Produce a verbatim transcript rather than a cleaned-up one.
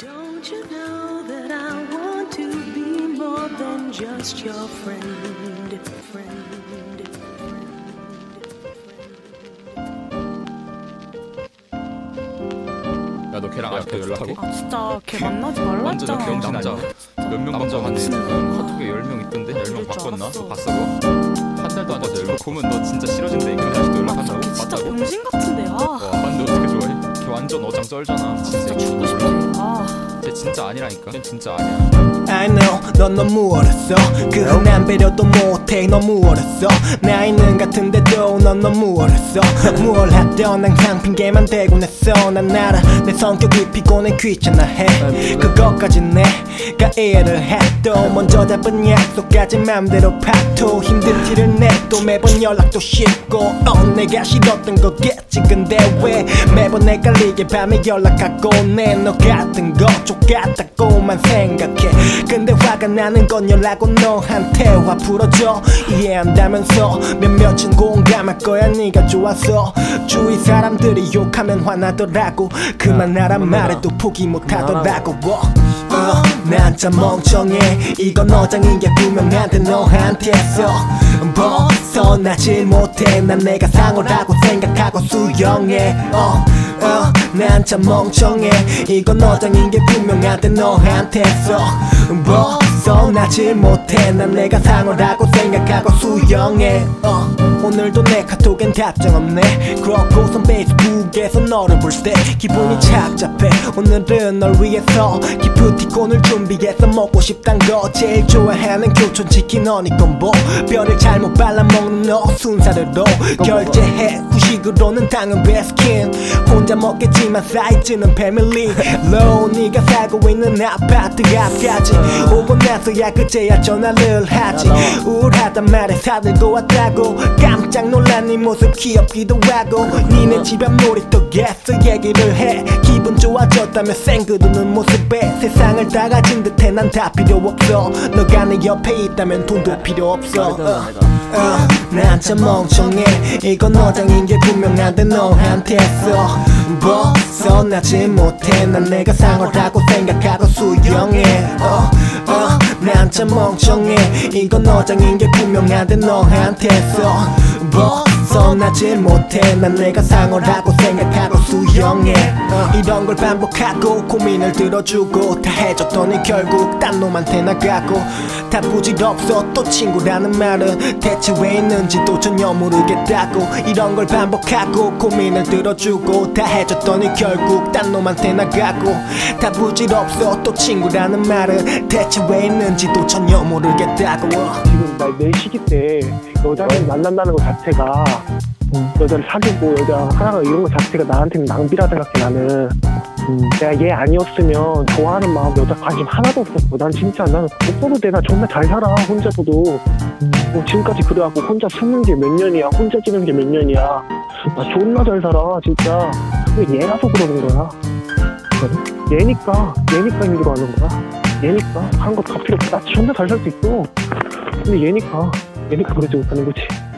Don't you know that I want to be more than just your friend, friend. 야, 너 걔랑 아직도 연락해? 아 진짜 걔 만나지 말라 완전 했잖아. 병신 아니야? 몇 명 남자한테 카톡에 열 명 있던데? 열 명 바꿨나? 너 봤어 그거? 한 달도 안 돼서 연락 보면 너 진짜 싫어진대. 근데 아직도 연락한다고? 걔 진짜 맞다고? 병신 같은데. 아 와, 봤는데 어떻게 좋아해? 걔 완전 어장 쩔잖아. 진짜 죽고 싶어. 아 걔 진짜 아니라니까. 걔 진짜 아니야. I know 넌 너무 어렸어. 그 흔한 배려도 못해. 너무 어렸어. 나이는 같은데도 넌 너무 어렸어. 뭘 하던 항상 핑계만 대곤 했어. 난 알아 내 성격이 피곤해 귀찮아해. 그것까진 내가 이해를 해도 먼저 잡은 약속까지 맘대로 파토. 힘든 티를 내도 매번 연락도 쉽고 어 내가 싫었던 거겠지. 근데 왜 매번 헷갈리게 밤에 연락하고 내 너 같은 거 족같다고만 생각해. 근데 화가 나는 건 연락 온 너한테 화 풀어줘. 이해한다면서 몇몇은 공감할 거야 네가 좋아서. 주위 사람들이 욕하면 화나더라고. 그만하란 말해도 포기 못하더라고. 어, 난 참 멍청해. 이건 어장인 게 분명한데 너한테서 벗어나질 못해. 난 내가 상어라고 생각하고 수영해. 어, 어, 난 참 멍청해. 이건 어장인 게 분명한데 너한테서 벗어나질 못해. 난 내가 상어라고 생각하고 수영해. 어, 오늘도 내 카톡엔 답장 없네. 그렇고선 페이스북에서 너를 볼 때 기분이 착잡해. 오늘은 널 위해서 기프티콘을 준비해서 먹고 싶단 거. 제일 좋아하는 교촌치킨 허니콤보. 뼈를 잘못 발라먹는 너 순사르로 결제해. 후식으로는 당은 베스킨. 혼자 먹겠지만 사이즈는 패밀리 로. 네가 살고 있는 아파트 앞까지 오고 나서야 그제야 전화를 하지. 우울하단 말에 사들고 왔다고. 깜짝 놀란 네 모습 귀엽기도 하고. 니네 집 앞 놀이터에서 얘기를 해. 기분 좋아졌다며 쌩그르는 모습에 세상을 다 가진 듯해. 난 다 필요 없어. 너가 내 옆에 있다면 돈도 필요 없어. 어, 어, 난 참 멍청해. 이건 어장인 게 분명한데 너한테서 벗어나지 못해. 난 내가 상어라고 생각하고 수영해. 어, 어, 난 참 멍청해. 이건 어장인 게 분명한데 너한테서 벗어나지 못해. 난 내가 상어라고 생각하고 수영해. 어, 이런 걸 반복하고 고민을 들어주고 다 해줬더니 결국 딴 놈한테 나가고. 다 부질없어 또 친구라는 말은 대체 왜 있는지도 전혀 모르겠다고. 이런 걸 반복하고 고민을 들어주고 다 해줬더니 결국 딴 놈한테 나가고. 다 부질없어 또 친구라는 말은 대체 왜 있는지도 전혀 모르겠다고. 지금 나 내 시기 때 여자를 만난다는 것 자체가 음, 여자를 사귀고 여자 하나가 이런 것 자체가 나한테는 낭비라 생각해. 나는 음, 내가 얘 아니었으면 좋아하는 마음 여자 관심 하나도 없었고. 난 진짜 나는 오빠도 내가 정말 잘 살아 혼자서도. 음, 뭐 지금까지 그래갖고 혼자 숨는 게 몇 년이야. 혼자 지는 게 몇 년이야. 나 존나 잘 살아 진짜. 왜 얘라서 그러는 거야. 얘니까 얘니까 힘들어하는 거야. 얘니까 하는 거 다 필요 없어. 나 존나 잘 살 수 있어. 근데 얘니까 얘니까 그러지 못하는 거지.